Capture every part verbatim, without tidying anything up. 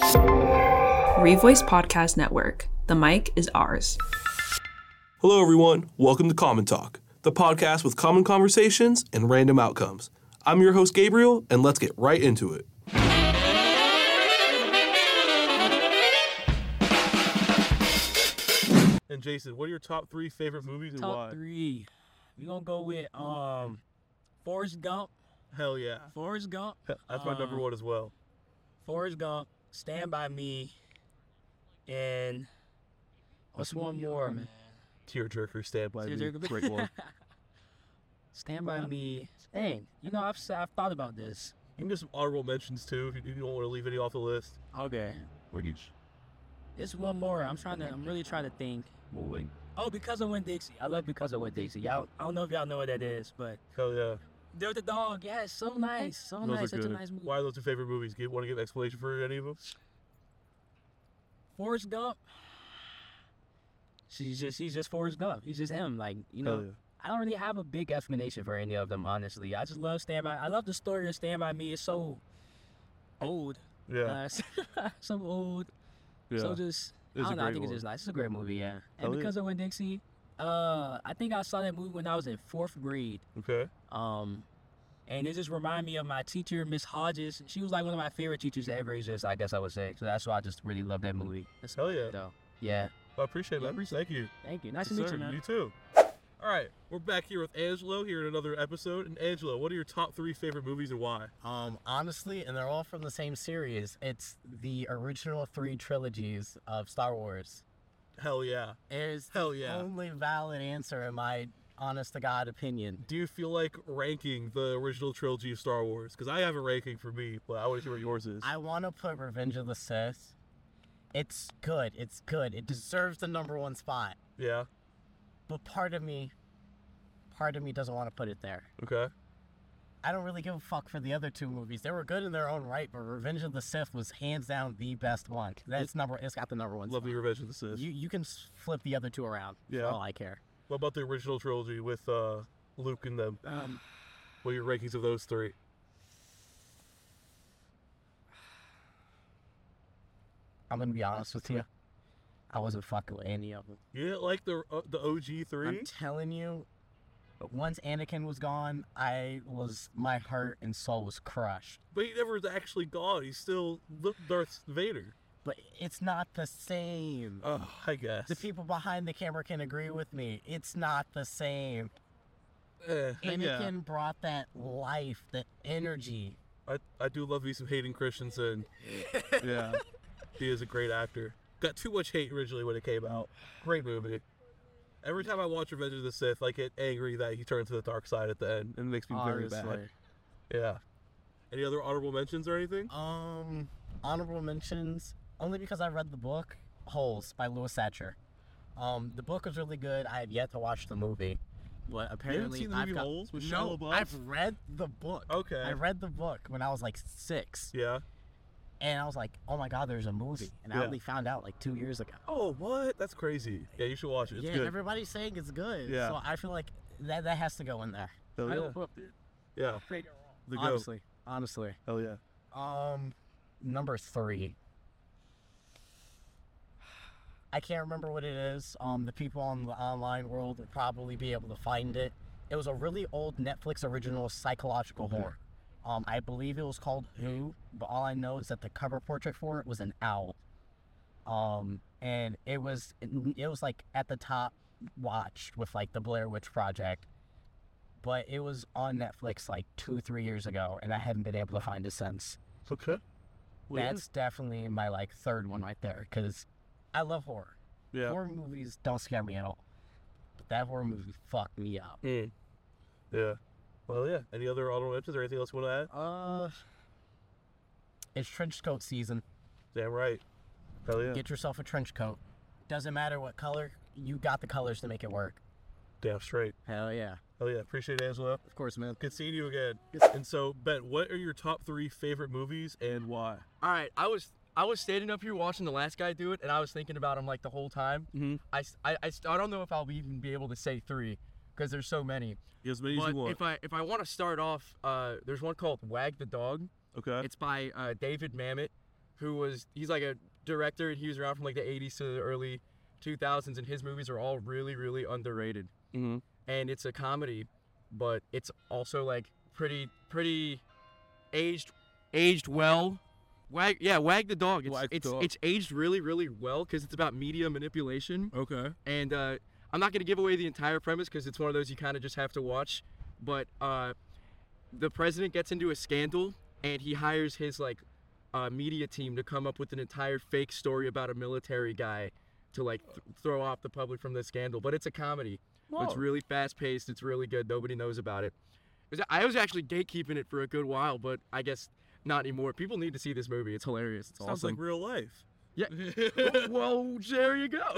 Revoice Podcast Network. The mic is ours. Hello, everyone. Welcome to Common Talk, the podcast with common conversations and random outcomes. I'm your host, Gabriel, and let's get right into it. And Jason, what are your top three favorite movies and top why? Top three. We're going to go with um, Forrest Gump. Hell yeah. Forrest Gump. That's my um, number one as well. Forrest Gump, Stand By Me, and what's one more, man? Tearjerker, Stand By Me. Tearjerker. Great one. Stand By Me. Dang, you know, I've I've thought about this. You can do some honorable mentions, too, if you don't want to leave any off the list. Okay. There's one more. I'm trying to, I'm really trying to think. Moving. Oh, Because of Winn-Dixie. I love Because of Winn-Dixie. Y'all, I don't know if y'all know what that is, but. Hell yeah. They're the dog. Yeah, it's so nice. So those nice. are Such good. a nice movie. Why are those your favorite movies? You want to give an explanation for any of them? Forrest Gump. She's just, he's just Forrest Gump. He's just him. Like, you know, yeah. I don't really have a big explanation for any of them, honestly. I just love Stand By. I love the story of Stand By Me. It's so old. Yeah. Uh, so old. Yeah. So just, I It's a don't know. I great think one. it's just nice. It's a great movie, yeah. And Hell yeah. Because of Winn-Dixie, uh, I think I saw that movie when I was in fourth grade. Okay. Um, and it just reminded me of my teacher, Miss Hodges. She was like one of my favorite teachers ever. Just, I guess I would say. So that's why I just really love that movie. That's Hell yeah. So, yeah. I appreciate that. Thank you. Thank you. Nice Yes, to meet sir. you, man. You too. All right, we're back here with Angelo here in another episode. And Angelo, what are your top three favorite movies and why? Um, honestly, and they're all from the same series. It's the original three trilogies of Star Wars. Hell yeah. Is Hell the yeah. only valid answer in my honest to God opinion. Do you feel like ranking the original trilogy of Star Wars? Because I have a ranking for me, but I want to hear what yours is. I want to put Revenge of the Sith. It's good. It's good. It deserves the number one spot. Yeah. But part of me, part of me doesn't want to put it there. Okay. I don't really give a fuck for the other two movies. They were good in their own right, but Revenge of the Sith was hands down the best one. That's number. It's got the number one. Love spot. the Revenge of the Sith. You you can s- flip the other two around. Yeah. For all I care. What about the original trilogy with uh, Luke and them? Um, What are your rankings of those three? I'm gonna be honest with you. I wasn't fucking with any of them. You didn't like the uh, the O G three? I'm telling you, once Anakin was gone, I was my heart and soul was crushed. But he never was actually gone. He's still Darth Vader. But it's not the same. Oh, I guess. The people behind the camera can agree with me. It's not the same. Eh, Anakin yeah. brought that life, that energy. I, I do love me some Hayden Christensen. Yeah. He is a great actor. Got too much hate originally when it came out. Great movie. Every time I watch Revenge of the Sith, I get angry that he turns to the dark side at the end. And it makes me very bad. Honestly. Yeah. Any other honorable mentions or anything? Um, honorable mentions, only because I read the book, Holes by Louis Satcher. Um, the book was really good. I have yet to watch the movie. But apparently seen the I've movie got, Holes with Shia no, LaBeouf? I've read the book. Okay. I read the book when I was like six. Yeah. And I was like, oh my God, there's a movie. And I Yeah. only found out like two years ago. Oh, what? That's crazy. Yeah, you should watch it. It's yeah, good. everybody's saying it's good. Yeah. So I feel like that that has to go in there. Hell I yeah. don't put Yeah. The goat. honestly. Honestly. Hell yeah. Um, number three. I can't remember what it is. Um, the people on the online world would probably be able to find it. It was a really old Netflix original psychological horror. Um, I believe it was called Who, but all I know is that the cover portrait for it was an owl. Um, and it was it was like at the top watched with like the Blair Witch Project, but it was on Netflix like two three years ago, and I haven't been able to find it since. Okay. Well, yeah. That's definitely my like third one right there, because I love horror. Yeah. Horror movies don't scare me at all, but that horror movie fucked me up. Mm. Yeah. Well, yeah. Any other honorable mentions or anything else you want to add? Uh, it's trench coat season. Damn right. Hell yeah. Get yourself a trench coat. Doesn't matter what color, you got the colors to make it work. Damn straight. Hell yeah. Hell yeah. Appreciate it, Angelo. Of course, man. Good seeing you again. And so, Ben, what are your top three favorite movies and why? All right, I was I was standing up here watching the last guy do it, and I was thinking about him like the whole time. Mm-hmm. I, I, I, I don't know if I'll even be able to say three because there's so many. As many as But you want. if I if I want to start off, uh, there's one called Wag the Dog. Okay. It's by uh, David Mamet. who was he's like a director and he was around from like the eighties to the early two thousands, and his movies are all really really underrated. Mm-hmm. And it's a comedy, but it's also like pretty pretty aged aged well. Wag yeah, Wag the Dog. It's Wag the it's, Dog. it's aged really really well because it's about media manipulation. Okay. And uh, I'm not gonna give away the entire premise because it's one of those you kind of just have to watch. But uh, the president gets into a scandal and he hires his like uh, media team to come up with an entire fake story about a military guy to like th- throw off the public from the scandal. But it's a comedy. It's really fast paced. It's really good. Nobody knows about it. It was- I was actually gatekeeping it for a good while, but I guess not anymore. People need to see this movie. It's hilarious. It's Sounds awesome. like real life. Yeah. Well, there you go.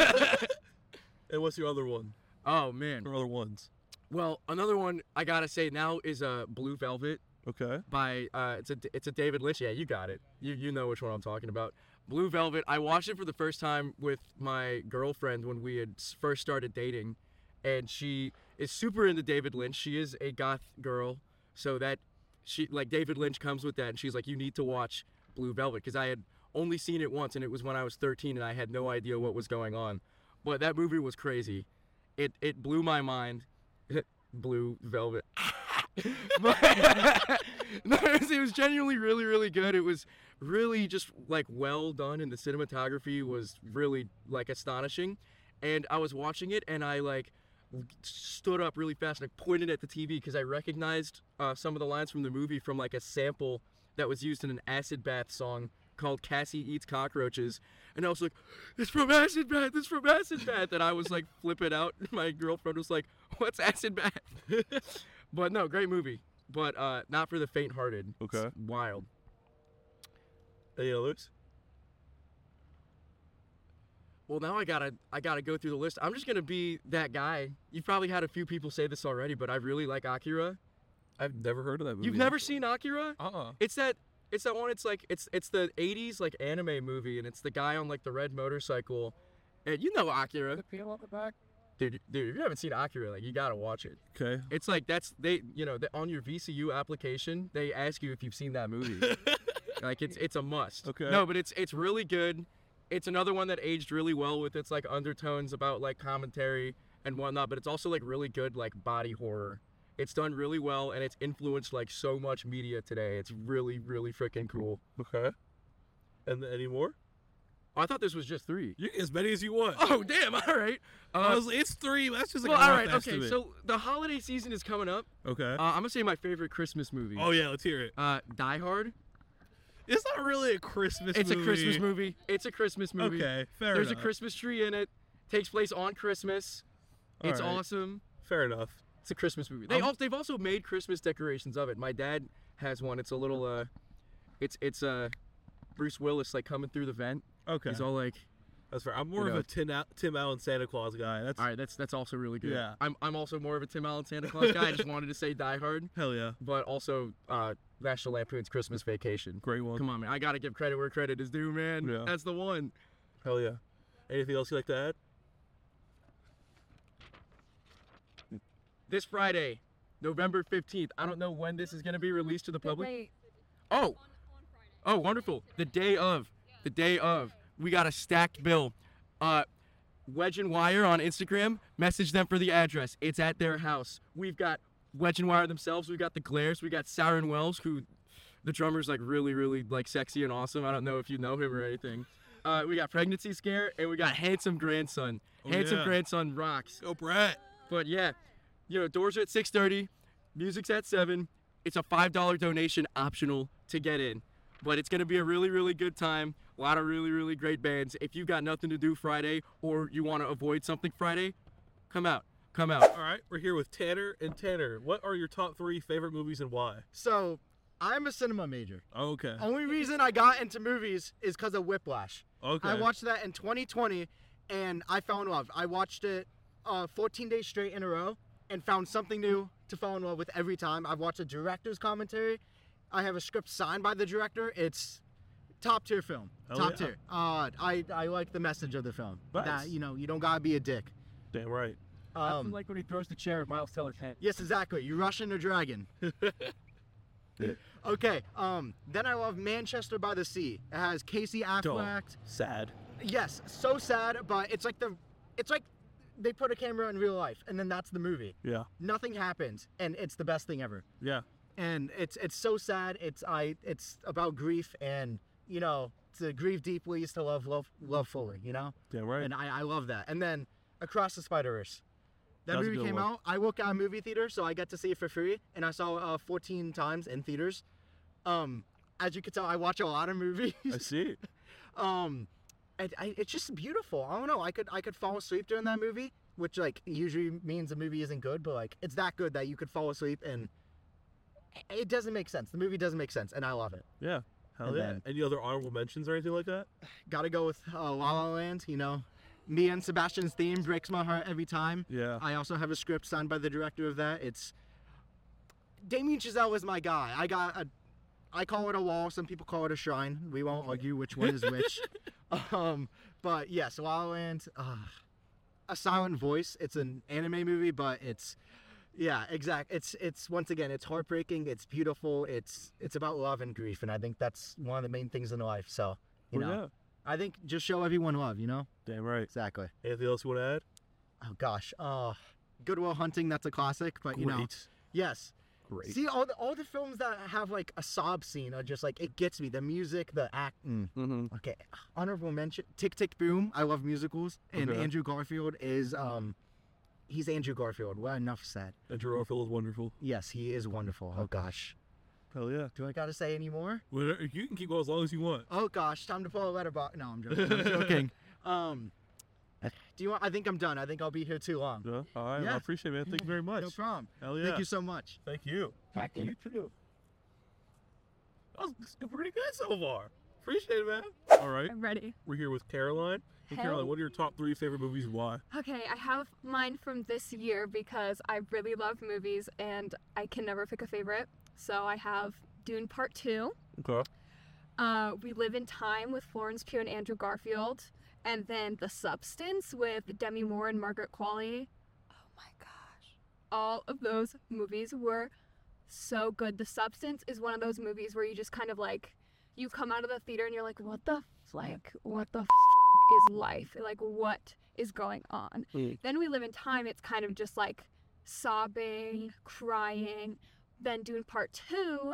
And what's your other one? Oh man. Or other ones? Well, another one I gotta say now is uh, Blue Velvet Okay. by uh, it's a it's a David Lynch. Yeah, you got it. You you know which one I'm talking about. Blue Velvet. I watched it for the first time with my girlfriend when we had s- first started dating, and she is super into David Lynch. She is a goth girl, so that she like David Lynch comes with that, and she's like, you need to watch Blue Velvet because I had only seen it once, and it was when I was thirteen, and I had no idea what was going on. But that movie was crazy. It it blew my mind. Blue Velvet. But no, it was, it was genuinely really really good. It was really just like well done, and the cinematography was really like astonishing. And I was watching it, and I like stood up really fast and I pointed at the T V because I recognized uh, some of the lines from the movie from like a sample that was used in an Acid Bath song called Cassie Eats Cockroaches. And I was like, it's from Acid Bath, it's from Acid Bath. And I was like flipping out. My girlfriend was like, what's Acid Bath? But no, great movie. But uh, not for the faint-hearted. Okay. It's wild. Any others? Well, now I gotta I gotta go through the list. I'm just gonna be that guy. You've probably had a few people say this already, but I really like Akira. I've never heard of that movie. You've never seen Akira? Uh-uh. It's that it's that one. It's like it's it's the eighties like anime movie, and it's the guy on like the red motorcycle. And you know Akira. The peel on the back. Dude, dude, if you haven't seen Akira, like you gotta watch it. Okay. It's like that's they, you know, the, on your V C U application, they ask you if you've seen that movie. Like it's it's a must. Okay. No, but it's it's really good. It's another one that aged really well with its like undertones about like commentary and whatnot, but it's also like really good like body horror. It's done really well, and it's influenced like so much media today. It's really really freaking cool. Okay. And any more? Oh, I thought this was just three. You get as many as you want. Oh damn! All right. Uh, Honestly, it's three. That's just like well, a all rough right. Okay. estimate. So the holiday season is coming up. Okay. Uh, I'm gonna say my favorite Christmas movie. oh yeah, let's hear it. Uh, Die Hard. It's not really a Christmas It's movie. a Christmas movie. It's a Christmas movie. Okay, fair There's enough. a Christmas tree in it. Takes place on Christmas. All It's right. awesome. Fair enough. It's a Christmas movie. They I'm- al- they've also made Christmas decorations of it. My dad has one. It's a little uh, it's it's uh, Bruce Willis like coming through the vent. Okay. He's all like, That's fair. I'm more You of know. a Tim, Al- Tim Allen Santa Claus guy. That's all right, that's that's also really good. Yeah. I'm I'm also more of a Tim Allen Santa Claus guy. I just wanted to say Die Hard, hell yeah. but also uh, National Lampoon's Christmas Vacation. Great one. Come on, man. I gotta give credit where credit is due, man. Yeah. That's the one. Hell yeah. Anything else you'd like to add? This Friday, November fifteenth. I don't know when this is gonna be released to the public. Wait, Oh, oh, wonderful. The day of, the day of, we got a stacked bill. Uh, Wedge and Wire on Instagram, message them for the address. It's at their house. We've got Wedge and Wire themselves. We've got the Glares. We got Saren Wells, who the drummer's like really, really like sexy and awesome. I don't know if you know him or anything. Uh, we got Pregnancy Scare, and we got Handsome Grandson. Oh, Handsome yeah. Grandson rocks. Go Brett. But yeah, you know, doors are at six thirty, music's at seven. It's a five dollar donation optional to get in. But it's going to be a really, really good time. A lot of really, really great bands. If you've got nothing to do Friday or you want to avoid something Friday, come out. Come out. All right, we're here with Tanner and Tanner. What are your top three favorite movies and why? So, I'm a cinema major. Okay. Only reason I got into movies is because of Whiplash. Okay. I watched that in twenty twenty, and I fell in love. I watched it uh, fourteen days straight in a row and found something new to fall in love with every time. I've watched a director's commentary. I have a script signed by the director. It's top tier film. Hell top yeah. tier. Uh, I, I like the message of the film. Nice. That, you know, you don't gotta be a dick. Damn right. I Um, feel like when he throws the chair at Miles Teller's head. yes, exactly. You rush in a dragon. Okay, um, then I love Manchester by the Sea. It has Casey Affleck. Sad. Yes, so sad, but it's like the, it's like they put a camera in real life, and then that's the movie. Yeah. Nothing happens, and it's the best thing ever. Yeah. And it's it's so sad. It's I it's about grief, and you know, to grieve deeply is to love love love fully. You know. Yeah, right. And I I love that. And then Across the Spider-Verse. That, That was a movie good came one. out. I work at a movie theater, so I get to see it for free, and I saw it uh, fourteen times in theaters. Um, as you can tell, I watch a lot of movies. I see. um, and I, it's just beautiful. I don't know. I could I could fall asleep during that movie, which like usually means the movie isn't good, but like it's that good that you could fall asleep, and it doesn't make sense. The movie doesn't make sense, and I love it. Yeah. Hell And yeah. then- Any other honorable mentions or anything like that? Gotta go with uh, La La Land. You know, me and Sebastian's theme breaks my heart every time. Yeah. I also have a script signed by the director of that. It's Damien Chazelle is my guy. I got a, I call it a wall. Some people call it a shrine. We won't argue which one is which. um, but yes, La La Land, uh, A Silent Voice. It's an anime movie, but it's, yeah, exact. It's it's once again, it's heartbreaking. It's beautiful. It's it's about love and grief, and I think that's one of the main things in life. So you Well, know, yeah. I think just show everyone love. You know, Damn right. exactly. Anything else you want to add? Oh gosh, uh, Good Will Hunting. That's a classic, but you know. Great. Yes. Great. See, all the, all the films that have like a sob scene are just like, it gets me. The music, the act. Mm. Mm-hmm. Okay. Honorable mention, Tick Tick Boom. I love musicals. And Okay. Andrew Garfield is, um, he's Andrew Garfield. Well, enough said. Andrew Garfield is wonderful. Yes, he is wonderful. Oh gosh. Hell yeah. Do I gotta say any more? Well, you can keep going as long as you want. Oh gosh, time to pull a letterbox. No, I'm joking. I'm joking. um, do you want, I think I'm done. I think I'll be here too long. Yeah. All right. Yeah. I appreciate it, man. Thank you very much. No problem. Hell yeah. Thank you so much. Thank you. Thank you. too. That was pretty good so far. Appreciate it, man. All right. I'm ready. We're here with Caroline. Hey, Hey. Caroline, what are your top three favorite movies and why? Okay, I have mine from this year because I really love movies and I can never pick a favorite. So I have Dune Part two, Okay. uh, We Live in Time with Florence Pugh and Andrew Garfield, and then The Substance with Demi Moore and Margaret Qualley. Oh my gosh. All of those movies were so good. The Substance is one of those movies where you just kind of like, you come out of the theater and you're like, what the, f- like, what the f- is life? Like, what is going on? Mm. Then We Live in Time, it's kind of just like sobbing, crying. Then Dune Part two,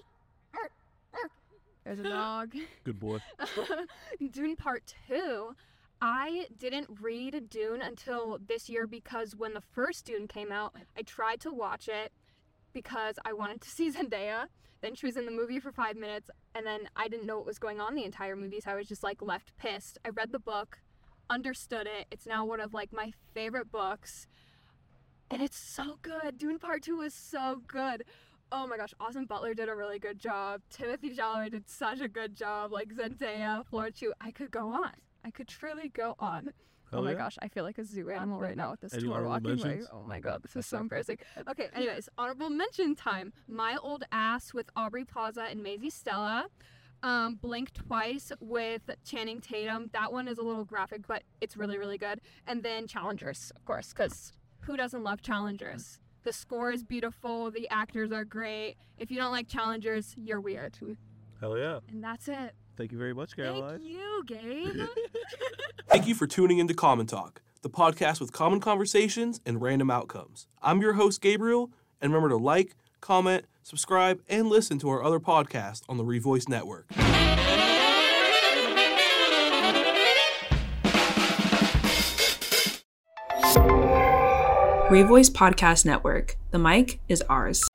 there's a dog. Good boy. Dune Part two, I didn't read Dune until this year because when the first Dune came out, I tried to watch it because I wanted to see Zendaya. Then she was in the movie for five minutes, and then I didn't know what was going on the entire movie, so I was just like left pissed. I read the book, understood it. It's now one of like my favorite books, and it's so good. Dune Part two is so good. Oh my gosh, Austin Butler did a really good job. Timothy Chalamet did such a good job. Like Zendaya, Florence Pugh. I could go on. I could truly go on. Hell oh my yeah. gosh, I feel like a zoo animal right now with this Any tour honorable walking way. mentions? Oh my god, this is so embarrassing. Okay, anyways, honorable mention time. My Old Ass with Aubrey Plaza and Maisie Stella. Um, Blink Twice with Channing Tatum. That one is a little graphic, but it's really, really good. And then Challengers, of course, because who doesn't love Challengers? The score is beautiful. The actors are great. If you don't like Challengers, you're weird. Hell yeah. And that's it. Thank you very much, Caroline. Thank you, Gabe. Thank you for tuning into Common Talk, the podcast with common conversations and random outcomes. I'm your host, Gabriel, and remember to like, comment, subscribe, and listen to our other podcasts on the Revoice Network. Revoice Podcast Network. The mic is ours.